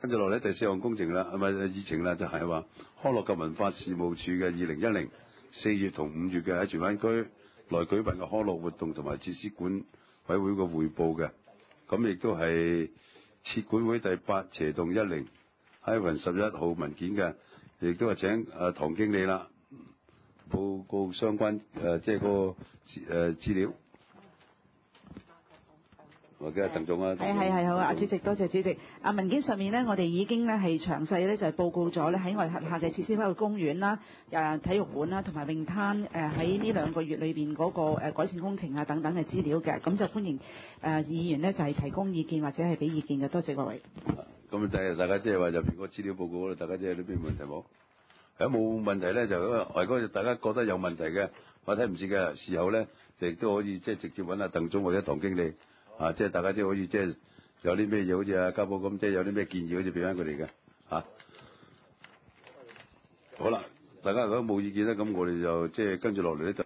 跟住落嚟第4項工程啦，議程啦，就係話康樂及文化事務署嘅2010 4月同5月嘅喺荃灣區內舉辦嘅康樂活動同埋設施管委會嘅匯報嘅，咁亦都係設管會第8/10喺11號文件嘅，亦都係請唐經理啦報告相關即係嗰個資料。或者鄧總啊， 係好啊，主席多謝主席。文件上面呢，我哋已經呢係詳細呢就係報告咗呢喺我哋轄下嘅設施，包括公園啦、體育館啦同埋泳灘喺呢2個月裏邊嗰個改善工程啊等等嘅資料嘅，咁就歡迎議員呢就係提供意見或者係俾意見嘅，多謝各位。 咁就係大家即係話入邊個資料報告嗰度，大家即係有啲咩問題冇？如果冇問題咧，就如果大家覺得有問題嘅，或者睇唔切嘅時候咧，就亦都可以即係直接揾阿鄧總或者唐經理。即係大家即係可以即係有啲咩嘢，好似阿家寶咁，即係有啲咩建議，好似俾翻佢哋嘅好啦，大家如果冇意見咧，咁我哋就即係跟住落嚟咧就。